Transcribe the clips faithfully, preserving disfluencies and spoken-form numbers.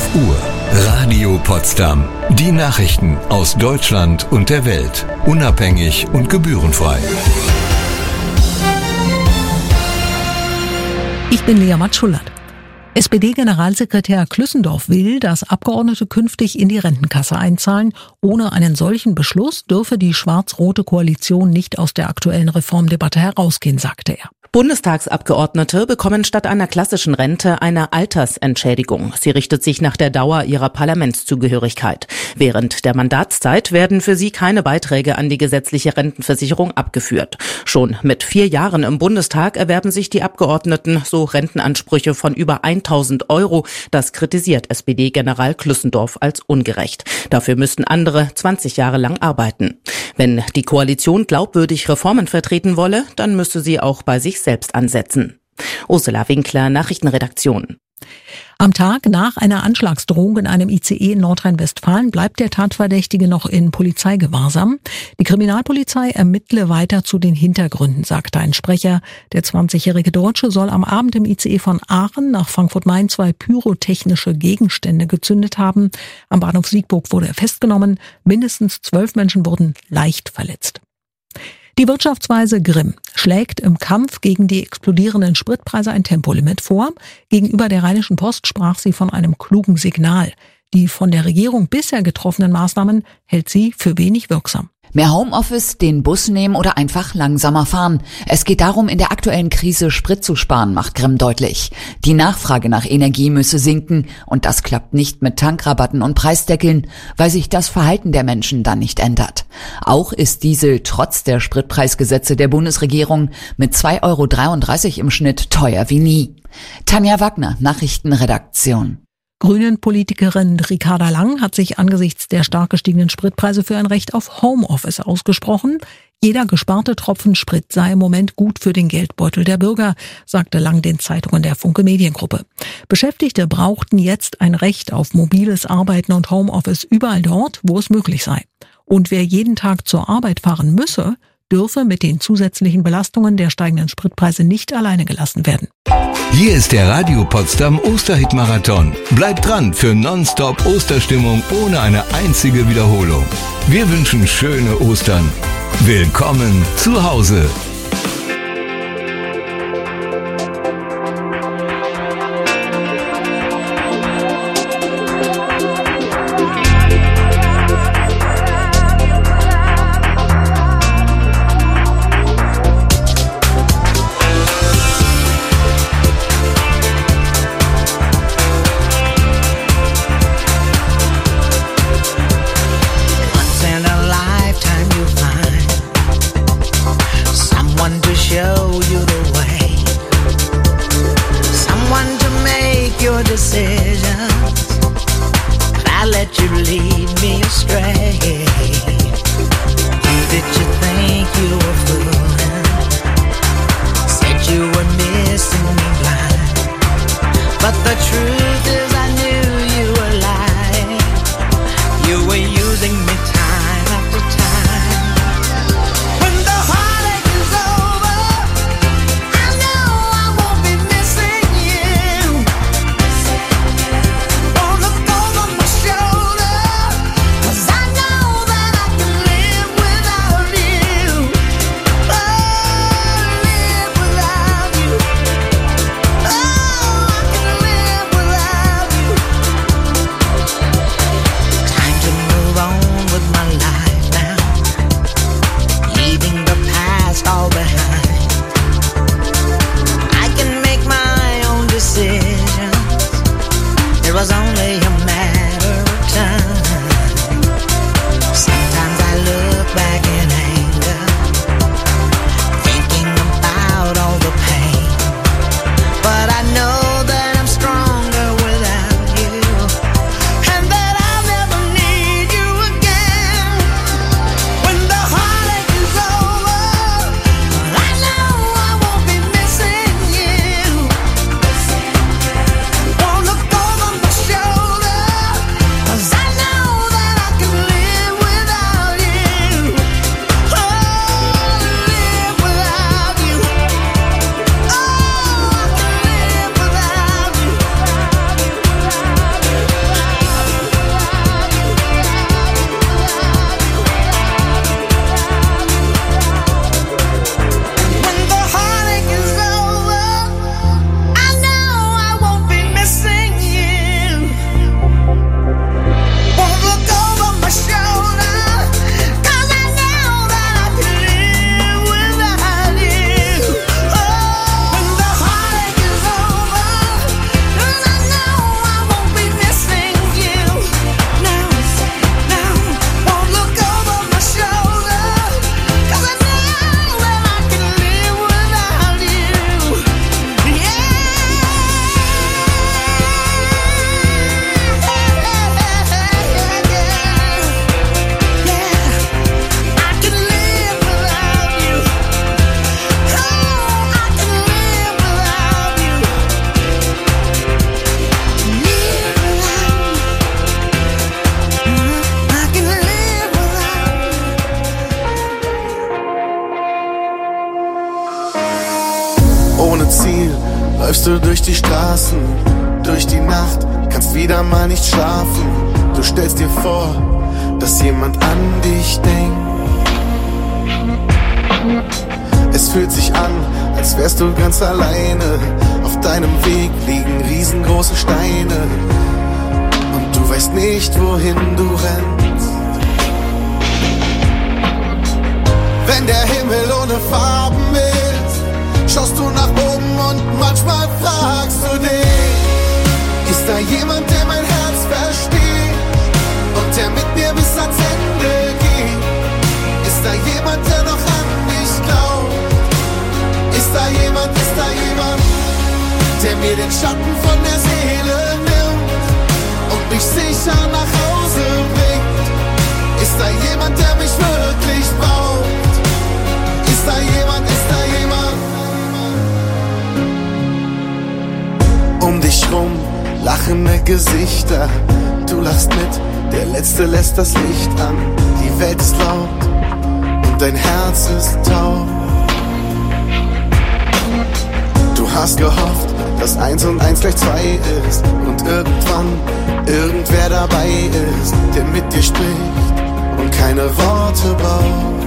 fünf Uhr. Radio Potsdam. Die Nachrichten aus Deutschland und der Welt. Unabhängig und gebührenfrei. Ich bin Lea Matschulat. S P D-Generalsekretär Klüssendorf will, dass Abgeordnete künftig in die Rentenkasse einzahlen. Ohne einen solchen Beschluss dürfe die schwarz-rote Koalition nicht aus der aktuellen Reformdebatte herausgehen, sagte er. Bundestagsabgeordnete bekommen statt einer klassischen Rente eine Altersentschädigung. Sie richtet sich nach der Dauer ihrer Parlamentszugehörigkeit. Während der Mandatszeit werden für sie keine Beiträge an die gesetzliche Rentenversicherung abgeführt. Schon mit vier Jahren im Bundestag erwerben sich die Abgeordneten so Rentenansprüche von über tausend Euro. Das kritisiert S P D-General Klüssendorf als ungerecht. Dafür müssten andere zwanzig Jahre lang arbeiten. Wenn die Koalition glaubwürdig Reformen vertreten wolle, dann müsste sie auch bei sich selbst ansetzen. Ursula Winkler, Nachrichtenredaktion. Am Tag nach einer Anschlagsdrohung in einem I C E in Nordrhein-Westfalen bleibt der Tatverdächtige noch in Polizeigewahrsam. Die Kriminalpolizei ermittle weiter zu den Hintergründen, sagte ein Sprecher. Der zwanzigjährige Deutsche soll am Abend im I C E von Aachen nach Frankfurt-Main zwei pyrotechnische Gegenstände gezündet haben. Am Bahnhof Siegburg wurde er festgenommen. Mindestens zwölf Menschen wurden leicht verletzt. Die Wirtschaftsweise Grimm schlägt im Kampf gegen die explodierenden Spritpreise ein Tempolimit vor. Gegenüber der Rheinischen Post sprach sie von einem klugen Signal. Die von der Regierung bisher getroffenen Maßnahmen hält sie für wenig wirksam. Mehr Homeoffice, den Bus nehmen oder einfach langsamer fahren. Es geht darum, in der aktuellen Krise Sprit zu sparen, macht Grimm deutlich. Die Nachfrage nach Energie müsse sinken und das klappt nicht mit Tankrabatten und Preisdeckeln, weil sich das Verhalten der Menschen dann nicht ändert. Auch ist Diesel trotz der Spritpreisgesetze der Bundesregierung mit zwei Euro dreiunddreißig im Schnitt teuer wie nie. Tanja Wagner, Nachrichtenredaktion. Grünen-Politikerin Ricarda Lang hat sich angesichts der stark gestiegenen Spritpreise für ein Recht auf Homeoffice ausgesprochen. Jeder gesparte Tropfen Sprit sei im Moment gut für den Geldbeutel der Bürger, sagte Lang den Zeitungen der Funke Mediengruppe. Beschäftigte brauchten jetzt ein Recht auf mobiles Arbeiten und Homeoffice überall dort, wo es möglich sei. Und wer jeden Tag zur Arbeit fahren müsse, dürfe mit den zusätzlichen Belastungen der steigenden Spritpreise nicht alleine gelassen werden. Hier ist der Radio Potsdam Osterhit-Marathon. Bleibt dran für Nonstop Osterstimmung ohne eine einzige Wiederholung. Wir wünschen schöne Ostern. Willkommen zu Hause. Show you the way, someone to make your decisions, and I let you lead me astray. Who did you think you were fooling? Said you were missing me blind, but the truth is I knew you were lying. You were using me time after time. Without you läufst du durch die Straßen, durch die Nacht, kannst wieder mal nicht schlafen. Du stellst dir vor, dass jemand an dich denkt. Es fühlt sich an, als wärst du ganz alleine. Auf deinem Weg liegen riesengroße Steine und du weißt nicht, wohin du rennst. Wenn der Himmel ohne Farben ist, schaust du nach oben und manchmal fragst du dich: Ist da jemand, der mein Herz versteht und der mit mir bis ans Ende geht? Ist da jemand, der noch an mich glaubt? Ist da jemand, ist da jemand, der mir den Schatten von der Seele nimmt und mich sicher nach Hause bringt? Ist da jemand, der mich wirklich braucht? Ist da jemand, ist da jemand? Um dich rum lachende Gesichter, du lachst mit, der Letzte lässt das Licht an. Die Welt ist laut und dein Herz ist taub. Du hast gehofft, dass eins und eins gleich zwei ist und irgendwann irgendwer dabei ist, der mit dir spricht und keine Worte braucht.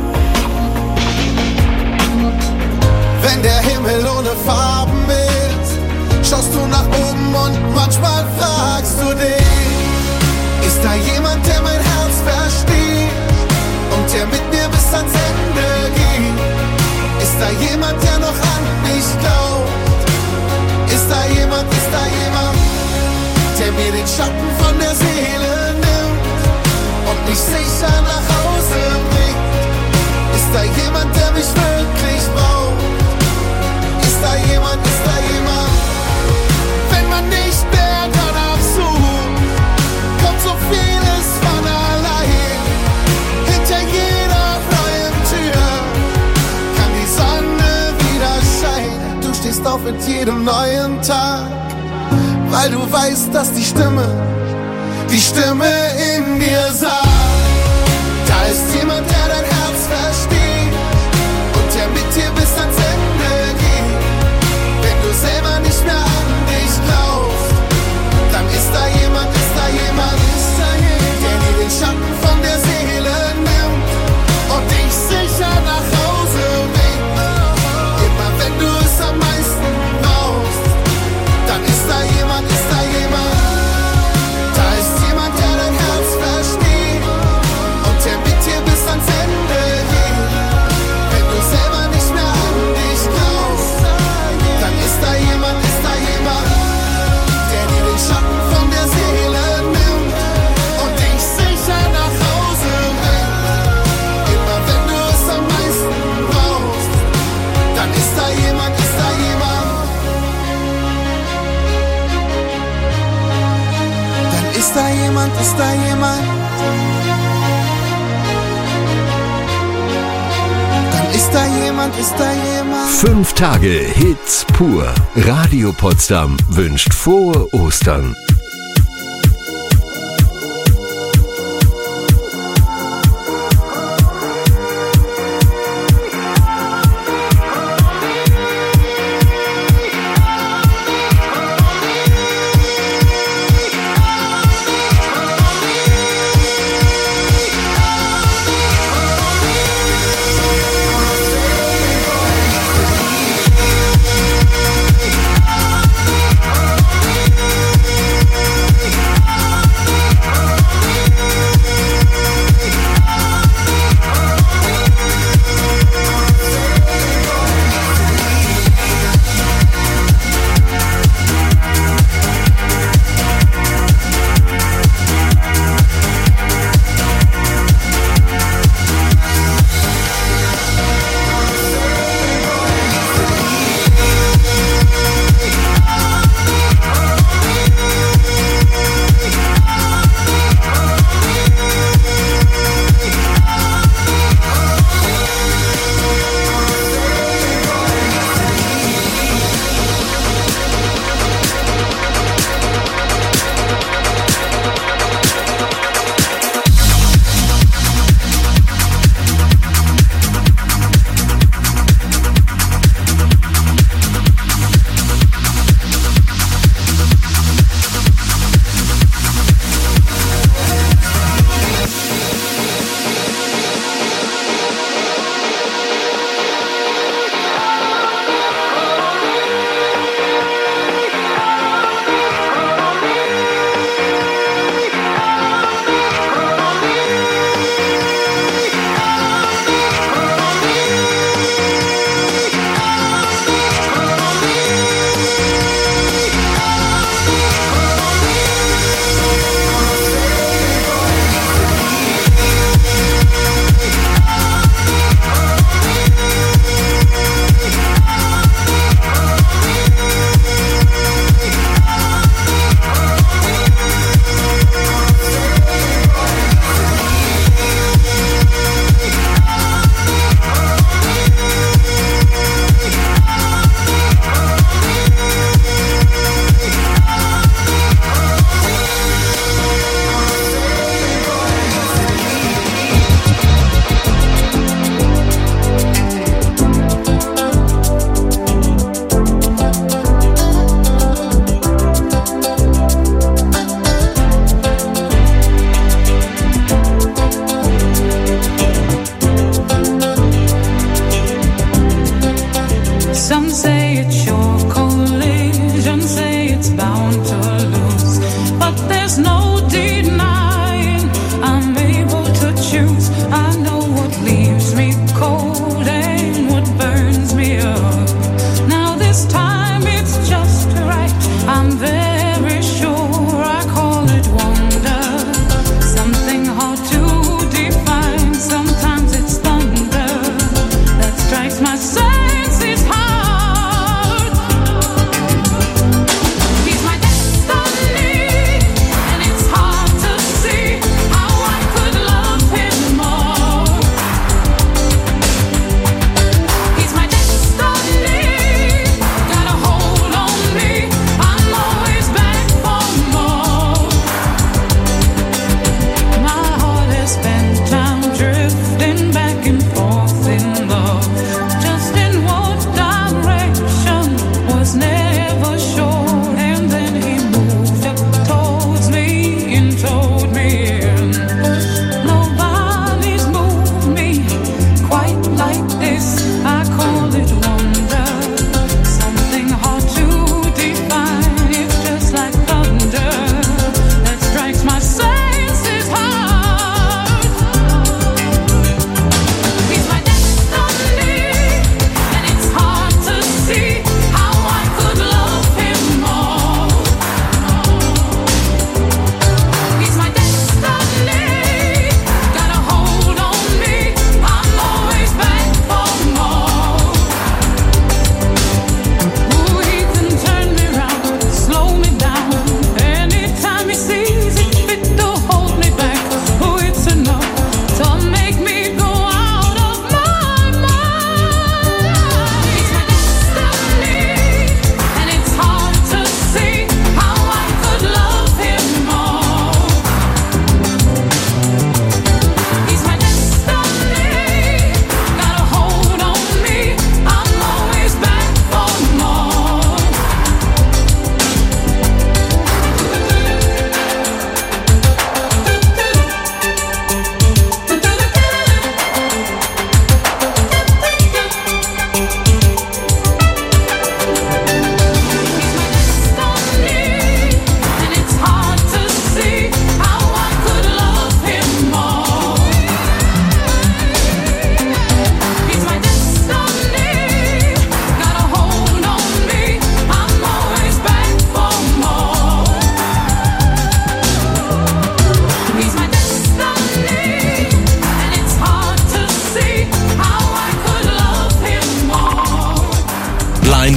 Wenn der Himmel ohne Farben ist, schaust du nach oben und manchmal fragst du dich: Ist da jemand, der mein Herz versteht und der mit mir bis ans Ende geht? Ist da jemand, der noch an mich glaubt? Ist da jemand, ist da jemand, der mir den Schatten von der Seele nimmt und mich sicher nach Hause bringt? Ist da jemand, der mich wirklich braucht? Ist da jemand, ist da jemand? Wenn man nicht mehr danach sucht, kommt so vieles von allein. Hinter jeder neuen Tür kann die Sonne wieder scheinen. Du stehst auf mit jedem neuen Tag, weil du weißt, dass die Stimme, die Stimme in dir sagt: Da ist jemand, der dein Herz versteht und der mit dir bis ans Ende geht. Wenn du selber nicht mehr an dich glaubst, dann ist da jemand, ist da jemand, ist da jemand, der dir den Schatten von der Seele nimmt und dich sicher nach Hause bringt. Immer wenn du es am meisten brauchst, dann ist da jemand, ist da jemand. Da ist jemand, der dein Herz versteht und der mit dir bis ans Ende geht. Wenn du selber nicht mehr an dich glaubst, dann ist da jemand, ist da jemand, der dir den Schatten von der Seele nimmt und dich sicher nach Hause bringt. Immer wenn du es am meisten brauchst, dann ist da jemand, ist da jemand. Dann ist da jemand, ist da jemand. Dann ist da jemand, ist da jemand. Fünf Tage Hits pur. Radio Potsdam wünscht frohe Ostern.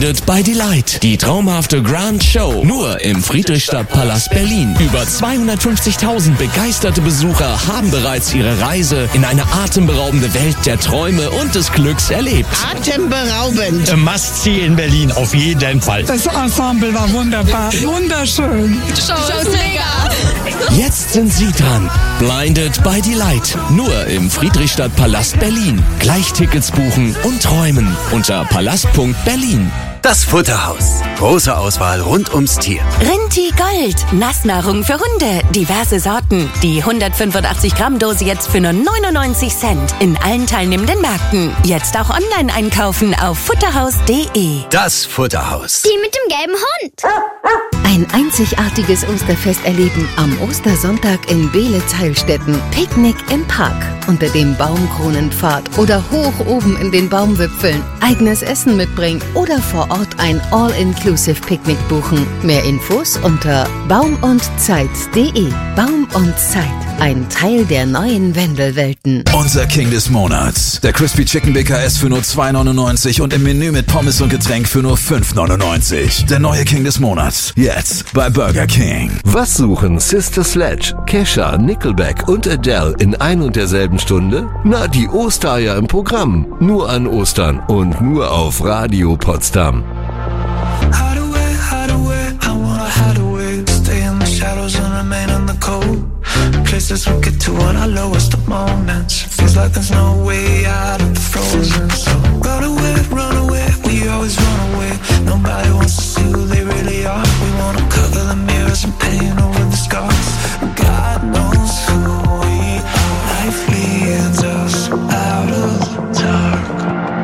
Blinded by Delight. Die traumhafte Grand Show. Nur im Friedrichstadtpalast Berlin. Über zweihundertfünfzigtausend begeisterte Besucher haben bereits ihre Reise in eine atemberaubende Welt der Träume und des Glücks erlebt. Atemberaubend. A Must-See in Berlin, auf jeden Fall. Das Ensemble war wunderbar. Wunderschön. Show ist mega. Jetzt sind Sie dran. Blinded by Delight. Nur im Friedrichstadtpalast Berlin. Gleich Tickets buchen und träumen unter palast punkt berlin. Das Futterhaus. Große Auswahl rund ums Tier. Rinti Gold. Nassnahrung für Hunde. Diverse Sorten. Die hundertfünfundachtzig Gramm Dose jetzt für nur neunundneunzig Cent. In allen teilnehmenden Märkten. Jetzt auch online einkaufen auf futterhaus punkt de. Das Futterhaus. Die mit dem gelben Hund. Ein einzigartiges Osterfest erleben am Ostersonntag in Beelitz-Heilstätten. Picknick im Park, unter dem Baumkronenpfad oder hoch oben in den Baumwipfeln. Eigenes Essen mitbringen oder vor Ort ein All-Inclusive-Picknick buchen. Mehr Infos unter baumundzeit punkt de. Baum und Zeit, ein Teil der neuen Wendelwelten. Unser King des Monats. Der Crispy Chicken B K S für nur zwei neunundneunzig und im Menü mit Pommes und Getränk für nur fünf neunundneunzig. Der neue King des Monats. Jetzt bei Burger King. Was suchen Sister Sledge, Kesha, Nickelback und Adele in ein und derselben Stunde? Na, die Ostereier im Programm. Nur an Ostern und nur auf Radio Potsdam. Hideaway, hideaway, I wanna hide away. Stay in the shadows and remain in the cold. Places we get to on our lowest of moments. Feels like there's no way out of the frozen. So run away, run away, we always run away. Nobody wants to see who they really are. We wanna cover the mirrors and paint over the scars. God knows who we are. Life leads us out of the dark.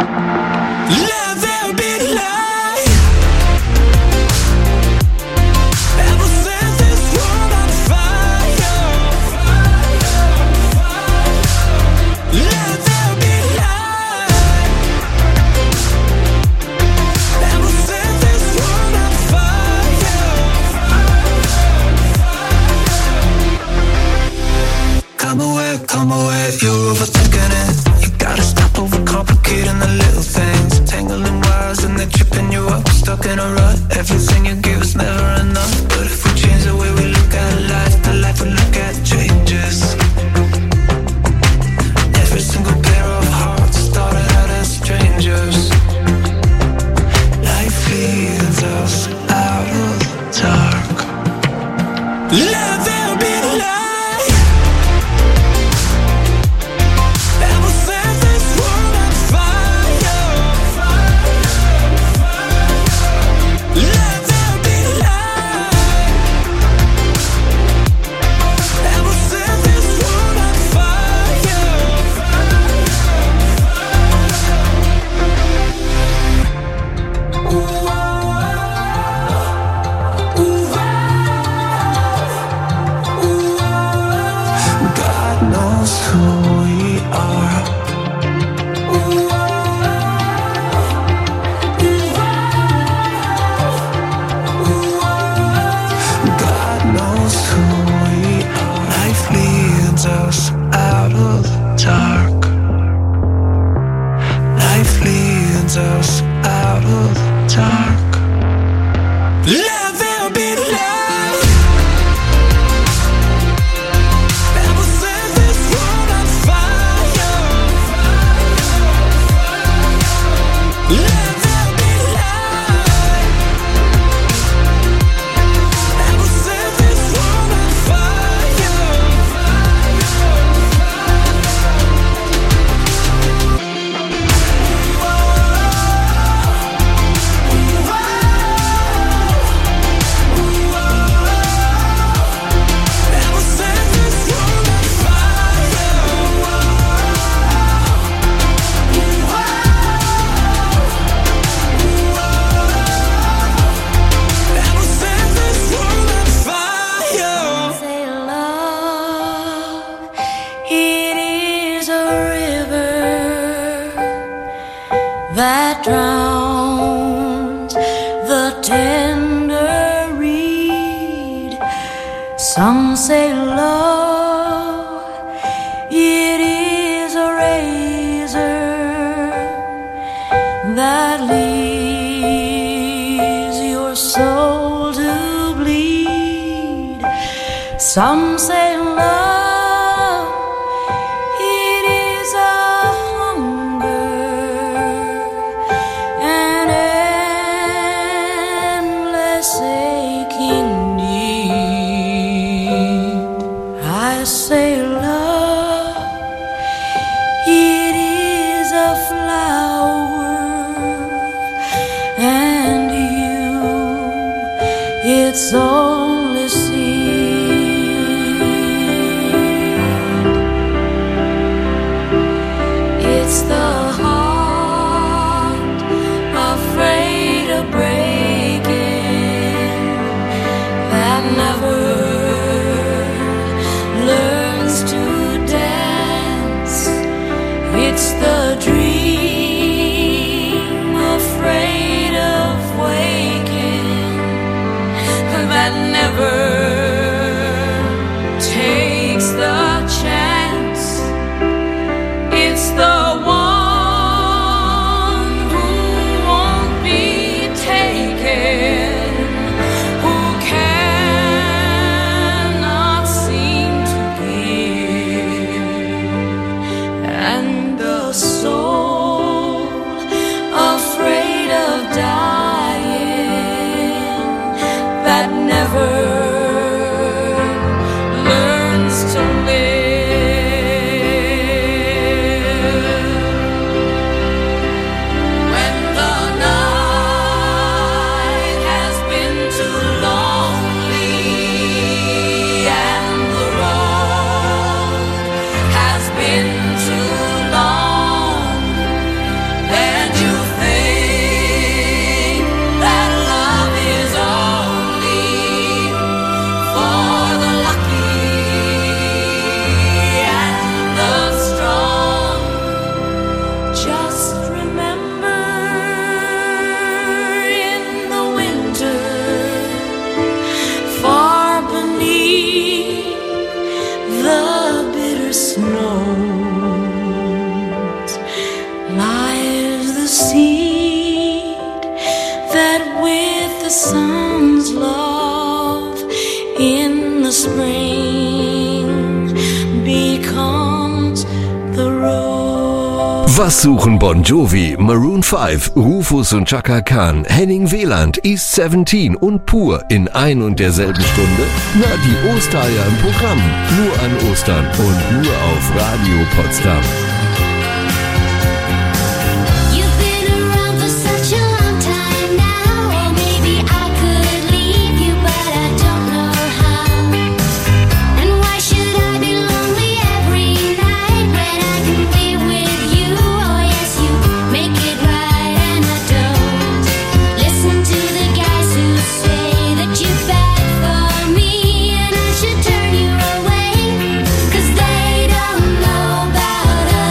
Let there be light. Ever set this world on fire. Let there be light. Ever set this world on fire. Come away, come away, you're overthinking it. You gotta stop overcomplicating the little things. Tangling wires and they're tripping you up. Stuck in a rut, everything you give is never enough. But if we change the way we look at life, the life we look at changes. Every single pair of hearts started out as strangers. Life leads us out of the dark. Let there be light. Ever set this world on fire. Let there be light. Ever set this world on fire. Ooh, ooh, ooh. God knows who we are. Ooh, God knows who we are. Life leads us out of the dark. Life leads us out of the dark. Let there be light. Ever set this world on fire. Let there be light. Ever set this world on fire. Ever set this world on fire. Ever set this world on fire. Say love, it is a river that drowns the tender reed. Some say love, it is a razor that leaves Some say love, it is a hunger, an endless aching need. I say love, it is a flower, and you, it's only seed. It's the heart afraid of breaking that never learns to dance. It's the dream afraid of waking that never takes the chance. It's the Was suchen Bon Jovi, Maroon five, Rufus und Chaka Khan, Henning Wieland, East seventeen und Pur in ein und derselben Stunde? Na, die Ostereier im Programm. Nur an Ostern und nur auf Radio Potsdam. Turn you away, 'cause they don't know about us.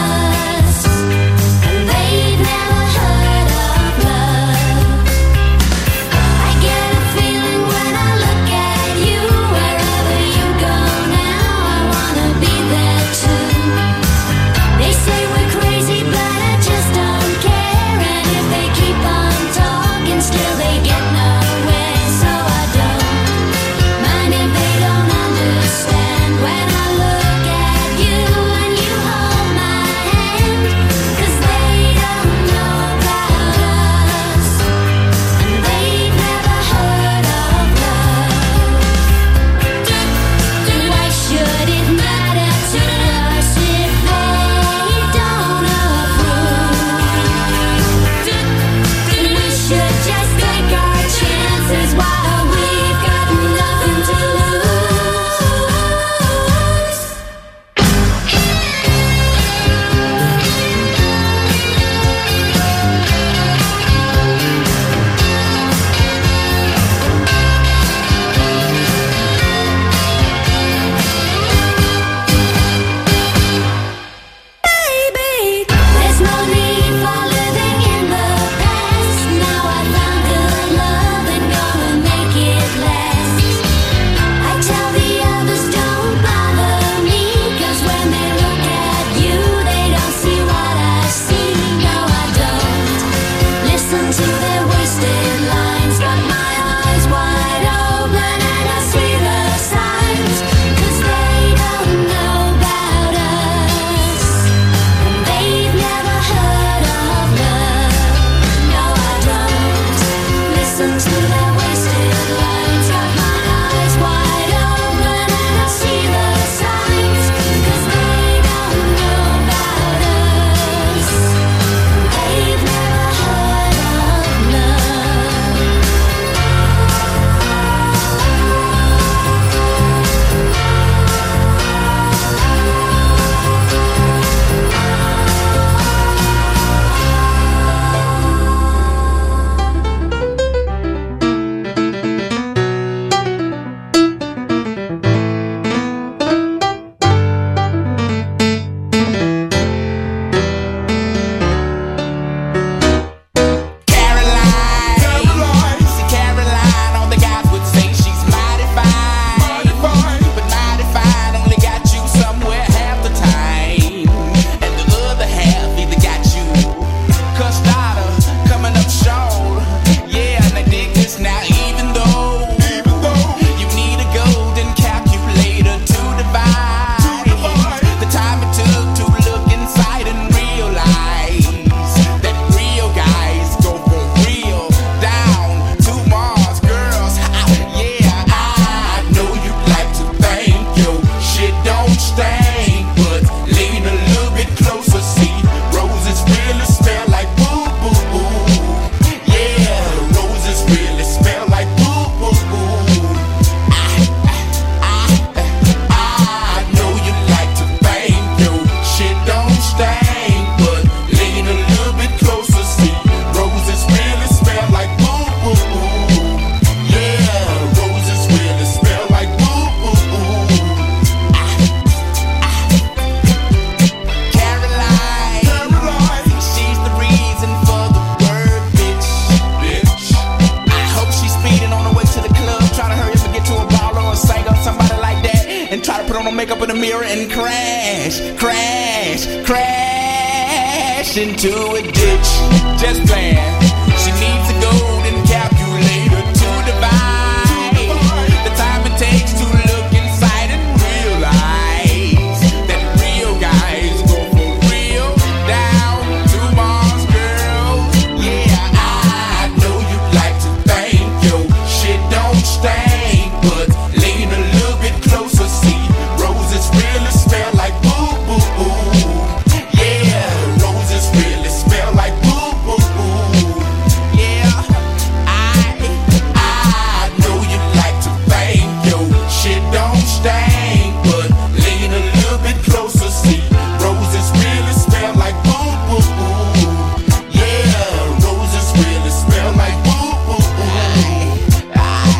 rear and crash, crash, crash into a ditch. Just playing. She needs a golden calculator to divide the time it takes to look inside and realize that real guys go for real down to Mars, girls. Yeah, I know you'd like to think your shit don't stink, but lean a little bit closer, see roses really smell like boo boo boo. Yeah, roses really smell like boo boo boo. Yeah, I I know you like to think your shit don't stink, but lean a little bit closer, see roses really smell like boo boo boo. Yeah, roses really smell like boo boo boo.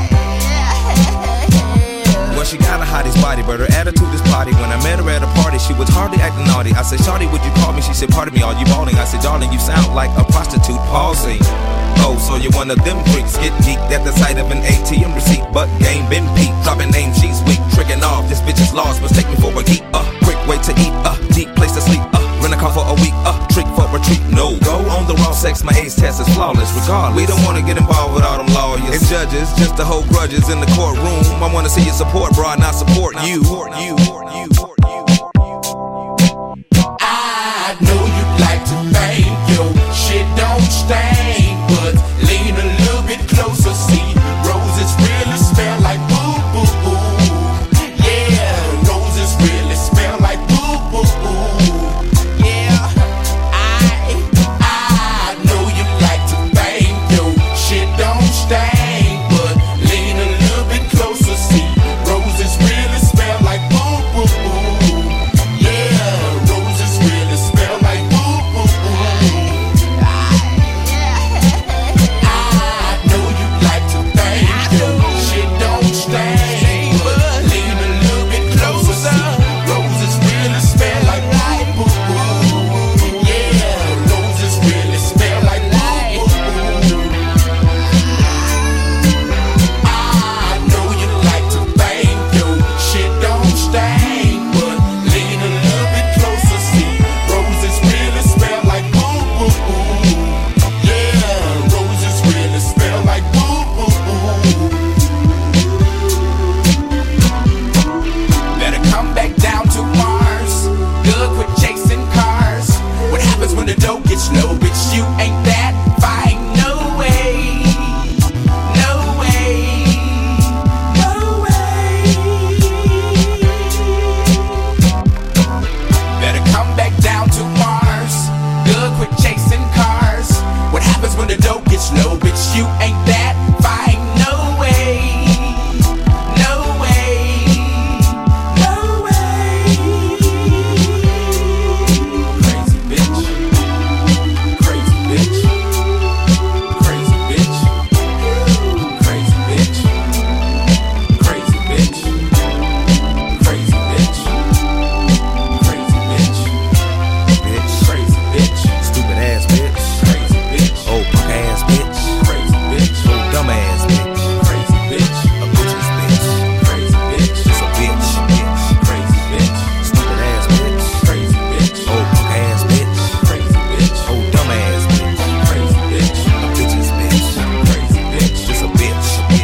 Well, she got a hottie's body, but her attitude is potty. When I met her at a party, she was hardly acting naughty. I said, Shawty, would you call me? She said, pardon me, are you balling? I said, darling, you sound like a prostitute pausing. Oh, so you're one of them freaks, get geeked at the sight of an A T M receipt, but game been peaked. Dropping names, she's weak, tricking off. This bitch is lost, mistake me for a geek. Uh, quick way to eat, uh, deep place to sleep. Uh, rent a car for a week, uh, trick for retreat. No, go on the raw sex, my age test is flawless. Regardless, we don't wanna get involved with all them lawyers and judges, just to hold grudges in the courtroom. I wanna see you support, bro, not support you. you, you, you. I know you'd like to think your shit don't stink, but lean a little bit closer, see roses really smell like boo boo boo. Yeah, roses really smell like boo boo boo. Yeah, I I know you'd like to think your shit don't stink, but lean a little bit closer, see roses really smell like boo boo boo. Yeah, roses really smell like boo boo boo. I know you like to think your shit don't stink, but lean a little bit closer, see roses really smell like boo boo boo. Yeah, roses really smell like boo boo boo. I know you like to think your shit don't stink, but lean a little bit closer, see roses really smell like boo boo boo. Yeah, roses really smell like boo boo boo. Better come back down to Mars. Good, quit chasing cars. What happens when the dough gets low? Bitch, you ain't that fine. No way. No way. No way. Better come back down to Mars. Good, quit chasing cars. What happens when the dough gets low? Bitch, you ain't that fine. No way. No way. No way. Crazy bitch. Crazy bitch. Crazy bitch. Crazy bitch. Crazy bitch. Crazy bitch. Crazy bitch. Bitch, Crazy bitch. stupid ass bitch, Crazy bitch. oh punk ass bitch, Crazy bitch. oh dumb ass bitch, Crazy bitch. a bitch's bitch, Crazy bitch. just a bitch, bitch, Crazy bitch. stupid ass bitch, Crazy bitch. oh punk ass bitch, Crazy bitch. oh dumb ass bitch, Crazy bitch. a bitch's bitch, Crazy bitch. just a bitch, bitch.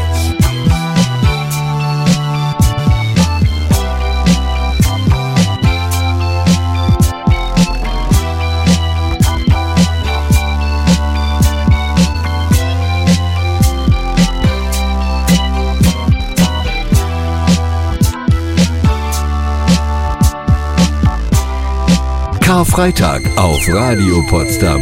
Karfreitag auf Radio Potsdam.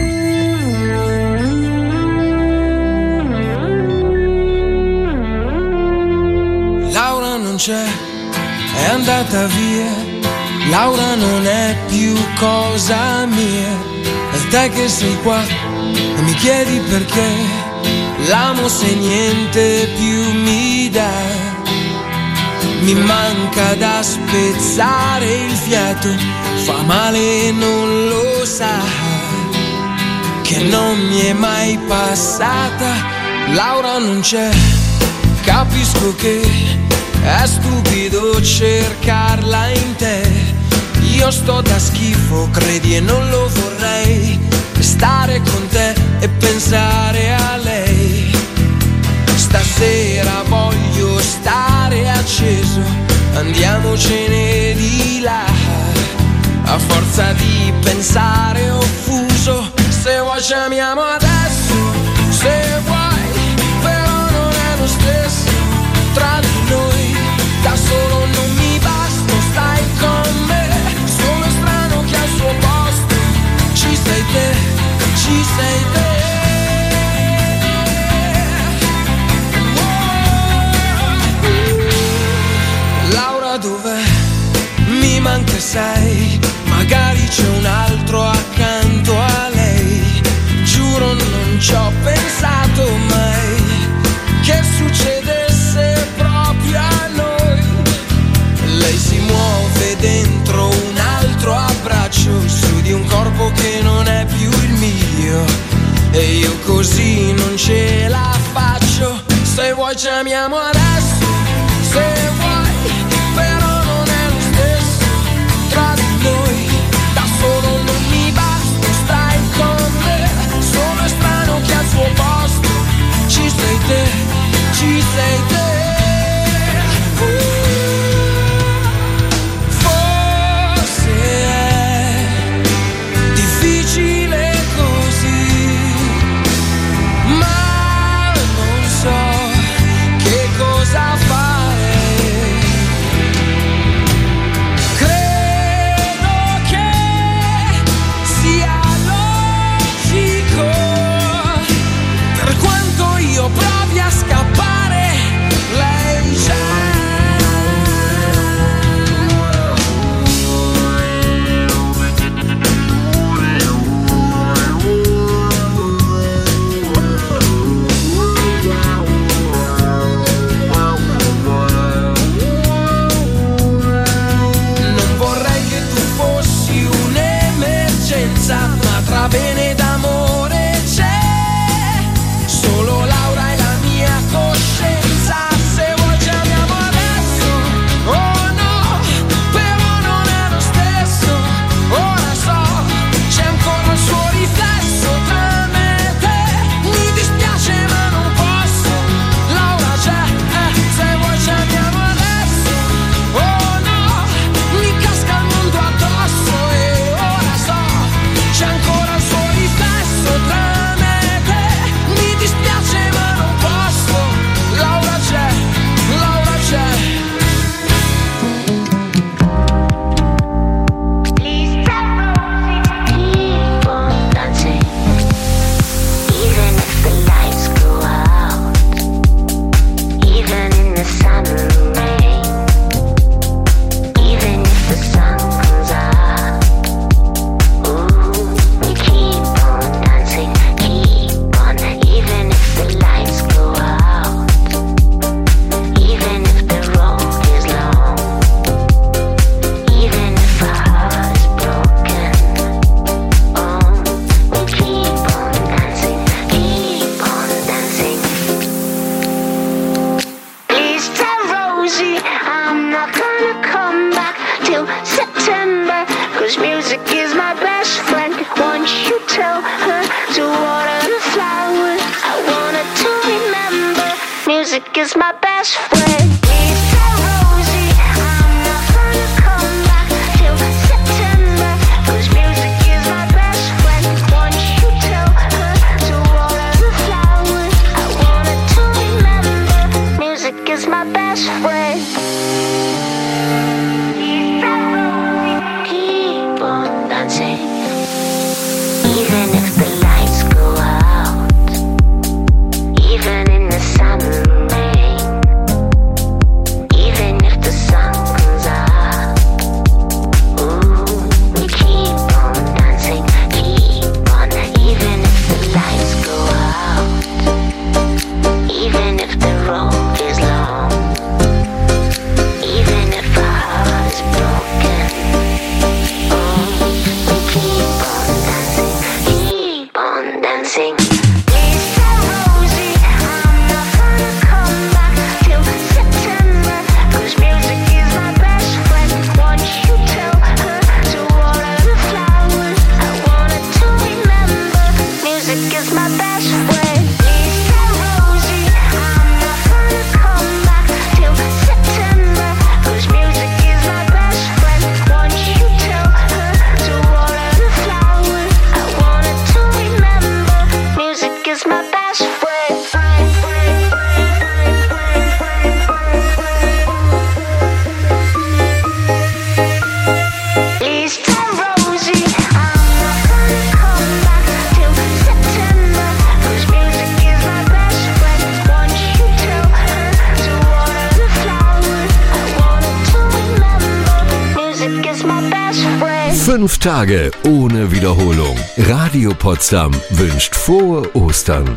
Laura non c'è, è andata via. Laura non è più cosa mia. E te che sei qua e mi chiedi perché. L'amo se niente più mi dà. Mi manca da spezzare il fiato, fa male e non lo sa, che non mi è mai passata. Laura non c'è, capisco che È stupido cercarla in te. Io sto da schifo, credi e non lo vorrei. Stare con te e pensare a lei. Stasera voglio stare acceso, andiamocene di là. A forza di pensare offuso, se vuoi ci amiamo adesso, se vuoi, però non è lo stesso tra di noi. Da solo non mi basta, stai con me. Sono strano che al suo posto ci sei te, ci sei te. Laura dov'è? Mi manca sei, magari c'è un altro accanto a lei. Giuro non ci ho pensato mai che succedesse proprio a noi. Lei si muove dentro un altro abbraccio, su di un corpo che non è più il mio, e io così non ce la faccio. Se vuoi ci amiamo adesso, se vuoi, però non è lo stesso tra di noi. Da solo non mi basta, stai con me. Sono strano che al suo posto ci sei te, ci sei te. Provi a scappare, lei c'è. Non vorrei che tu fossi un'emergenza, ma tra bene ed amore c'è solo Laura e la mia coscienza. Se vuoi ci amiamo adesso, oh no, però non è lo stesso. Ora so, c'è ancora il suo riflesso tra me e te. Mi dispiace ma non posso, Laura c'è, eh, se vuoi ci amiamo adesso, oh no, mi casca il mondo addosso. E ora so, c'è ancora il suo riflesso tra me e te. Mi dispiace ma non posso, Laura c'è, Laura c'è. Please keep on dancing, even if the lights go out, even in the summer rain, even if the sun comes out. Ooh, we keep on dancing, keep on, even if the lights go out, even if the road is long, even if our heart is broken. Oh, we keep on dancing, keep on dancing. Please tell Rosie I'm not gonna come back till September, 'cause music is my best friend. Won't you tell her to water the flowers? I want her to remember music is my best friend. Please tell Rosie I'm not gonna come back till September, 'cause music is my best friend. Won't you tell her to water the flowers? I want her to remember music is my best friend. Please tell Rosie, keep on dancing, even if the lights go out, even in the summer rain, even if the sun comes out. Ooh, we keep on dancing, keep on, even if the lights go out, even if the road is long, even if our heart is broken. Oh, we keep on dancing, keep on dancing. Please tell Rosie I'm not gonna come back till September, 'cause Fünf Tage ohne Wiederholung. Radio Potsdam wünscht frohe Ostern.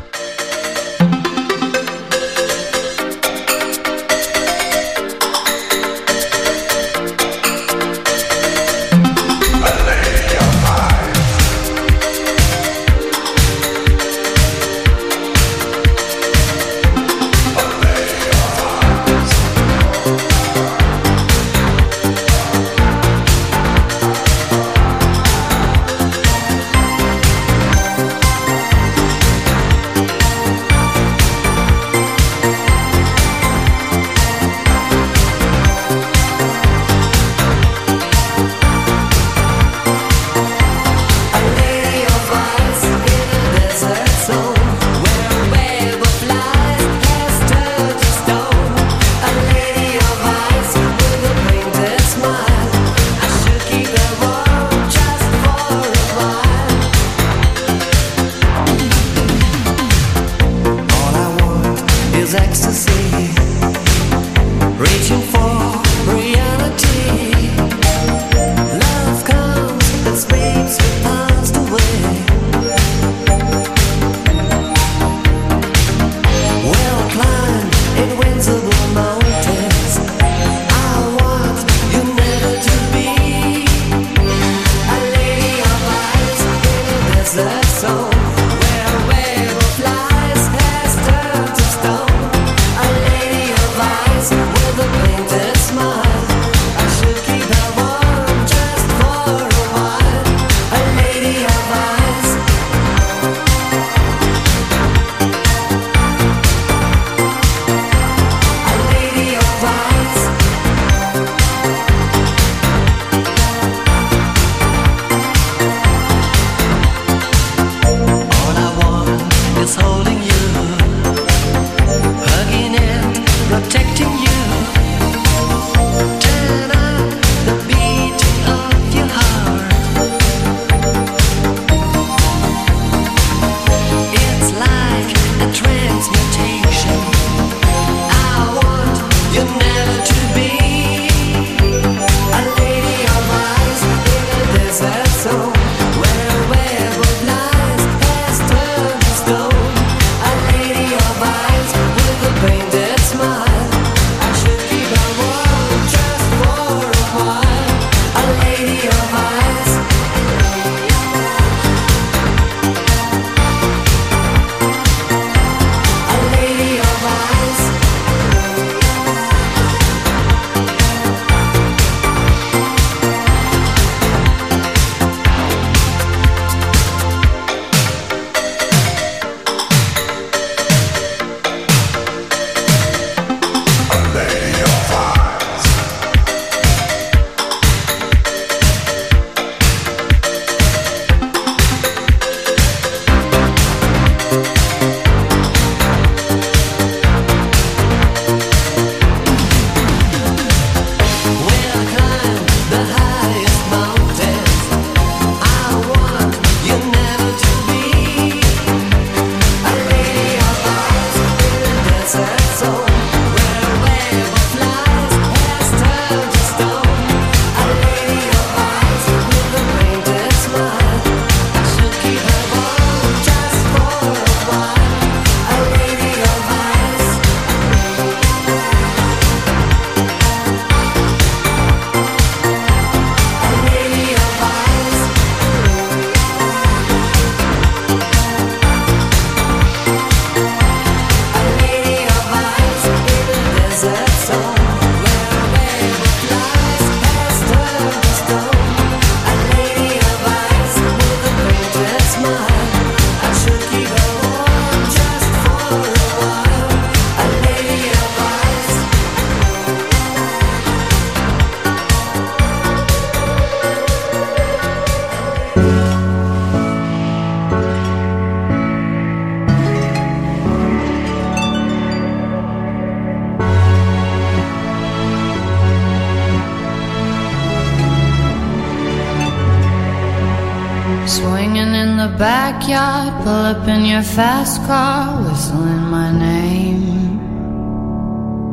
Swinging in the backyard, pull up in your fast car, whistling my name.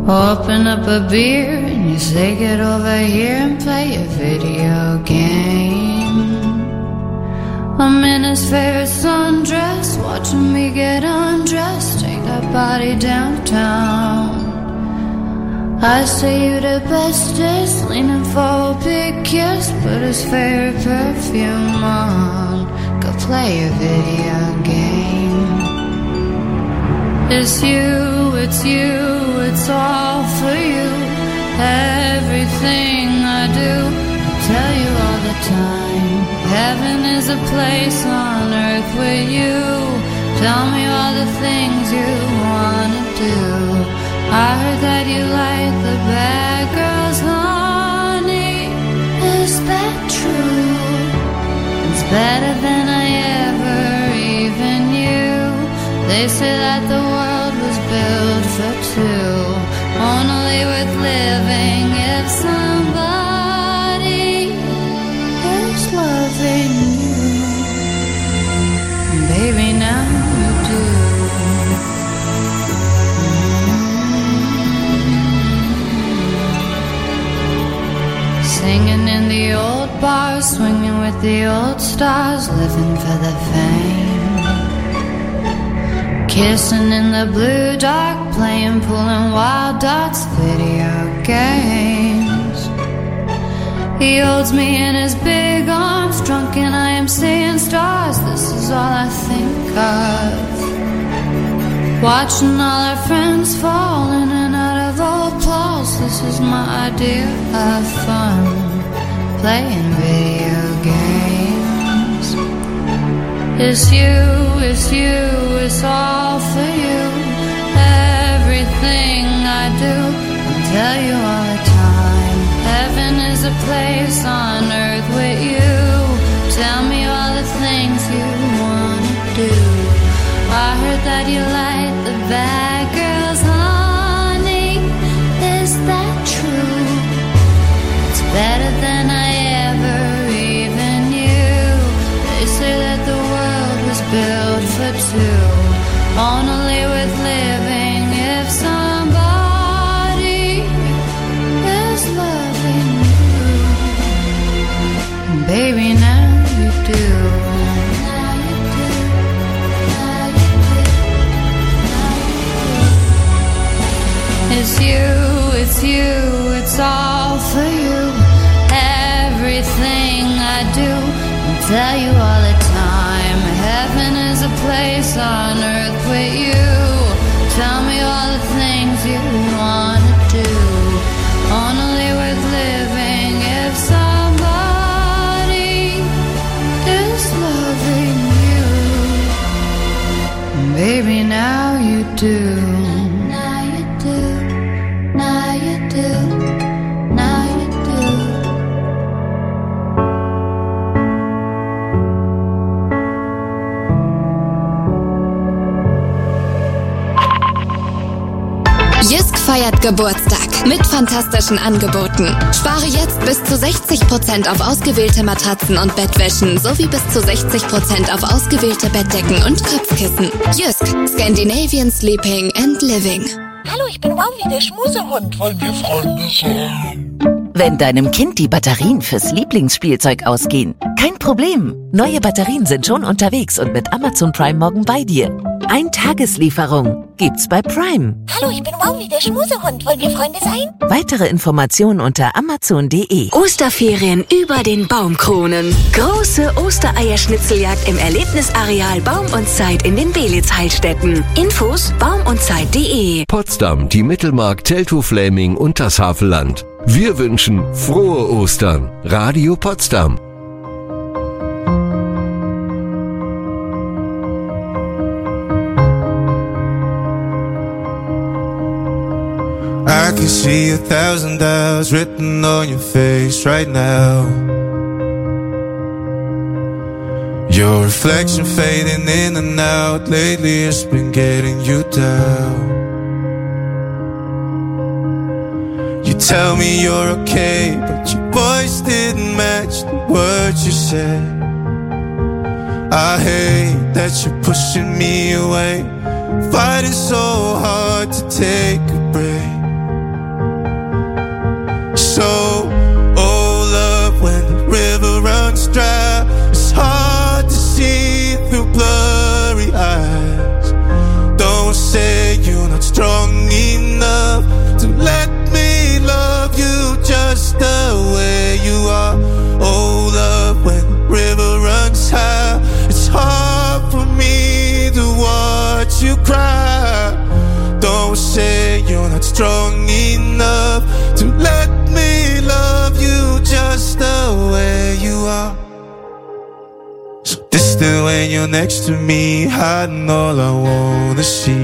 Open up a beer and you say get over here and play a video game. I'm in his favorite sundress, watching me get undressed, take that body downtown. I say you the bestest, leaning for a big kiss, put his favorite perfume on, go play a video game. It's you, it's you, it's all for you. Everything I do, I tell you all the time. Heaven is a place on earth with you. Tell me all the things you wanna do. I heard that you like the bad girls, honey. Is that true? It's better than I ever even knew. They say that the world was built for two, only worth living if somebody is loving you. Baby, now you do. Singing in the old bars, swinging with the old stars, living for the fame. Kissing in the blue dark, playing pool and wild dots, video games. He holds me in his big arms, drunk and I am seeing stars. This is all I think of. Watching all our friends fall in and out of old clothes. This is my idea of fun, playing video games. It's you, it's you, it's all for you. Everything I do, I'll tell you all the time. Heaven is a place on earth with you. Tell me all the things you wanna do. I heard that you like the bad girls, honey. Is that true? It's better than I ever even knew. They say that the world was built for two, only worth living if somebody is loving you. And baby, now you do. Now you do. Now you do. Now you do. It's you, it's you, it's all for you. Everything I do, I'll tell you all the time. Heaven is a place on earth with you. Tell me all the things you wanna do, only worth living if somebody is loving you. Baby, now you do. Now you do. Now you do. Now you do. Jysk feiert Geburtstag mit fantastischen Angeboten. Spare jetzt bis zu sechzig Prozent auf ausgewählte Matratzen und Bettwäschen sowie bis zu sechzig Prozent auf ausgewählte Bettdecken und Kopfkissen. Jysk, Scandinavian Sleeping and Living. Hallo, ich bin Wowi, der Schmusehund. Wollen wir Freunde sein? Wenn deinem Kind die Batterien fürs Lieblingsspielzeug ausgehen, kein Problem. Neue Batterien sind schon unterwegs und mit Amazon Prime morgen bei dir. Ein-Tageslieferung gibt's bei Prime. Hallo, ich bin Wowi, der Schmusehund. Wollen wir Freunde sein? Weitere Informationen unter amazon punkt de. Osterferien über den Baumkronen. Große Ostereierschnitzeljagd im Erlebnisareal Baum und Zeit in den Belitz-Heilstätten. Infos baum und zeit punkt de. Potsdam, die Mittelmark, Teltow-Fläming und das Havelland. Wir wünschen frohe Ostern. Radio Potsdam. I can see a thousand doubts written on your face right now. Your reflection fading in and out. Lately it's been getting you down. You tell me you're okay, but your voice didn't match the words you said. I hate that you're pushing me away, fighting so hard to take a break. So, oh love, when the river runs dry, it's hard to see through blurry eyes. Don't say you're not strong enough to let me love you just the way you are. Oh love, when the river runs high, it's hard for me to watch you cry. Don't say you're not strong enough to let me love you just the way you are. So distant when you're next to me, hiding all I wanna see.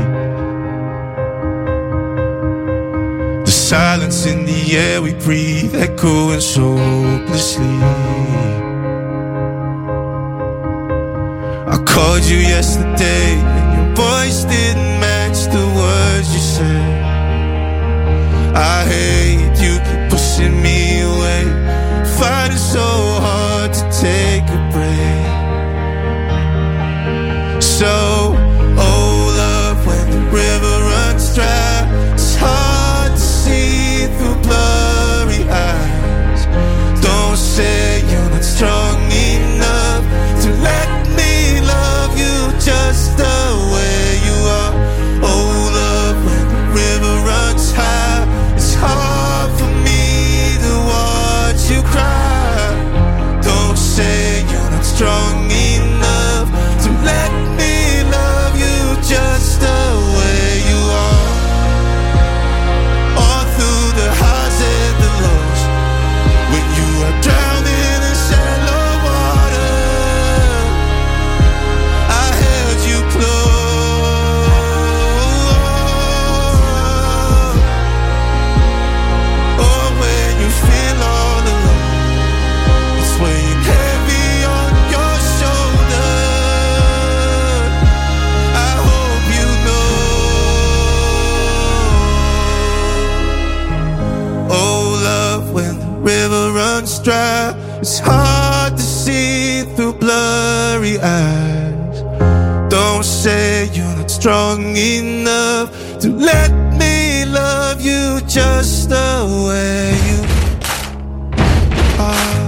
The silence in the air we breathe, echoing so hopelessly. I called you yesterday and your voice didn't match the words you said. I hate you keep pushing me away, fighting so hard to take a break. So, oh love, when the river runs dry, it's hard to see through blurry eyes. Don't say you're not strong enough to let me love you just the way you are. Oh love, when the river runs high, it's hard for me to watch you cry. Don't say you're not strong enough to let me love you just the way you are. All through the highs and the lows, when you are drowning in shallow water, I held you close. Oh, when you feel all alone, it's weighing heavy on your shoulder. I hope you know. Oh love, when the river runs dry, it's hard to see through blurry eyes. Don't say you're not strong enough to let me love you just the way you are.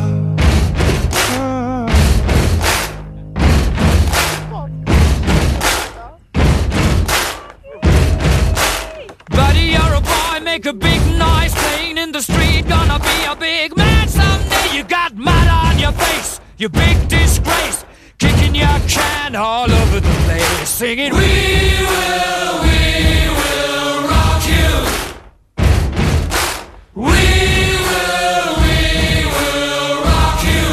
Buddy, you're a boy, make a big noise, playing in the street, gonna be a big man someday. You got mud on your face, you big disgrace, kicking your can all over the place, singing, we will, we will rock you. We will, we will rock you.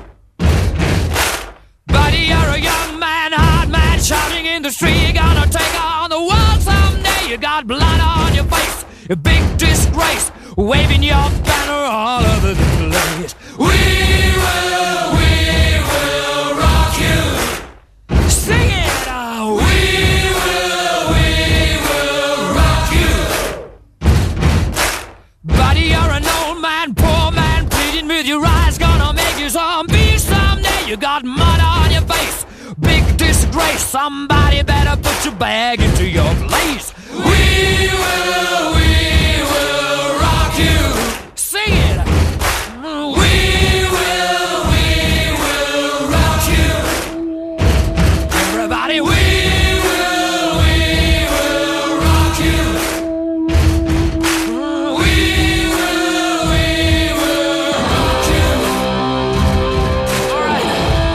Buddy, you're a young man, hard man, shouting in the street, you're gonna take on the world someday. You got blood on your face, a big disgrace, waving your banner all over the place. We will, we will rock you. Sing it out. We will, we will rock you. Buddy, you're an old man, poor man, pleading with your eyes, gonna make you zombie someday. You got mud on your face, big disgrace, somebody better put your bag into your place. We will, we will rock you. Sing it. We will, we will rock you. Everybody, we will, we will rock you. We will, we will rock you. All right.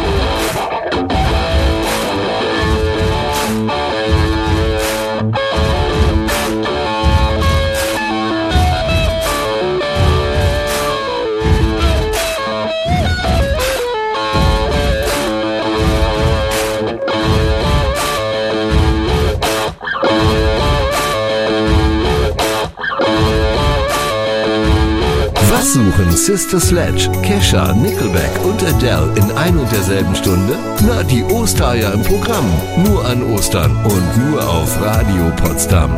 Was suchen Sister Sledge, Kesha, Nickelback und Adele in ein und derselben Stunde? Na, die Ostereier im Programm. Nur an Ostern und nur auf Radio Potsdam.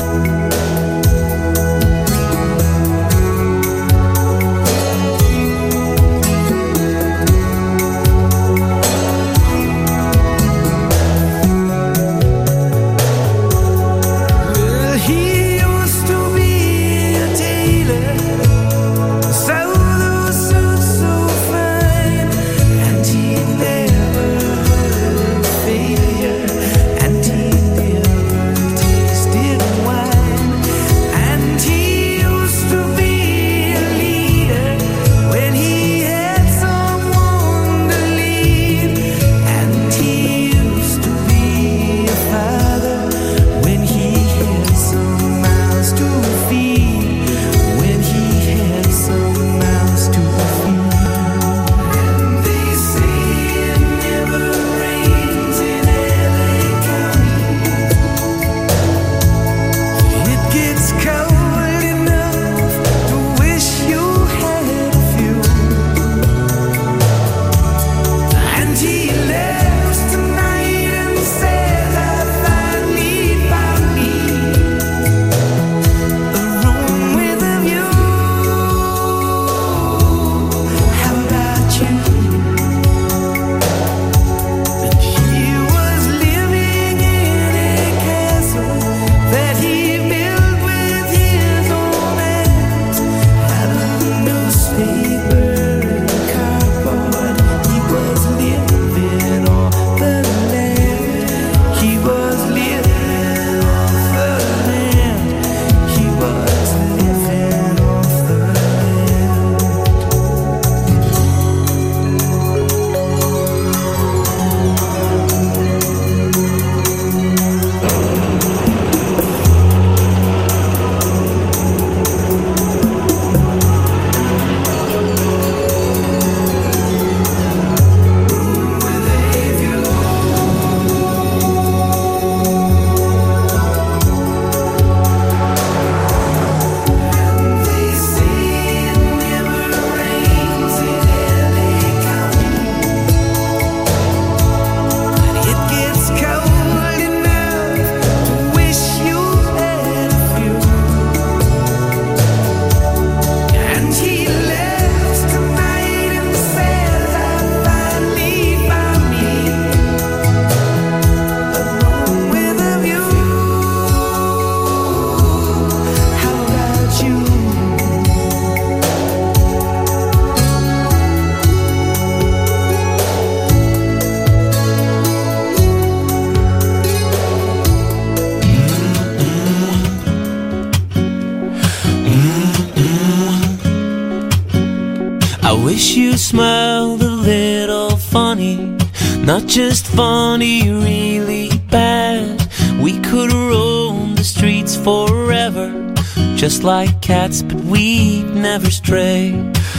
wish you smiled a little funny, not just funny, really bad. We could roam the streets forever, just like cats, but we'd never stray.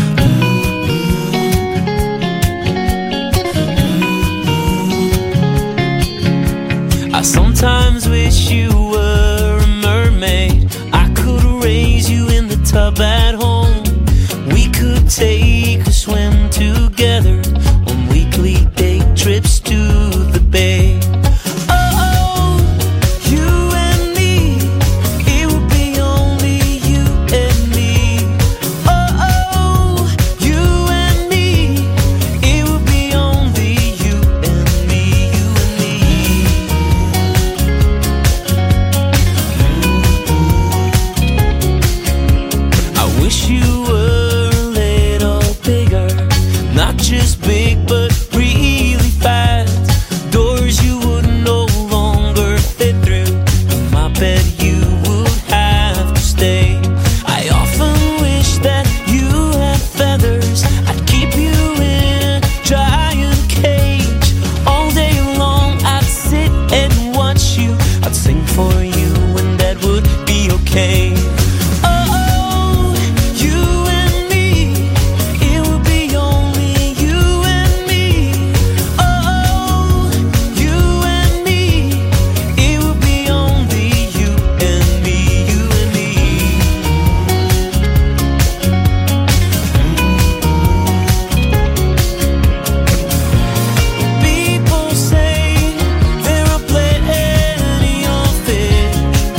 I sometimes wish you were a mermaid. I could raise you in the tub at home. We could take a swim together on weekly day trips to the bay. Oh, you and me, it would be only you and me. Oh, you and me, it would be only you and me, you and me. I wish you were a little bigger, not just big but really fat. Doors you would no longer fit through, in my bed you would have to stay. I often wish that you had feathers, I'd keep you in a giant cage. All day long I'd sit and watch you, I'd sing for you and that would be okay. Oh, you and me, it would be only you and me. Oh, you and me, it would be only you and me, you and me. People say there are plenty of fish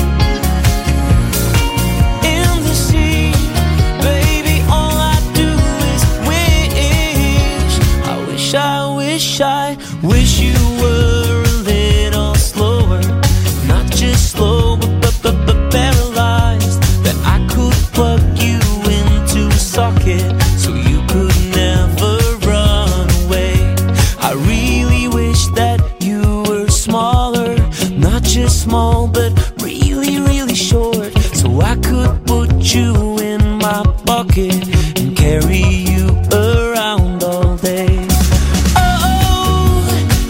in the sea. Baby, all I do is wish. I wish, I wish, I wish you were a little slower, not just slow, but, but, but, but paralyzed. That I could plug you into a socket so you could never run away. I really wish that you were smaller, not just small, but really, really short, so I could put you in my pocket and carry you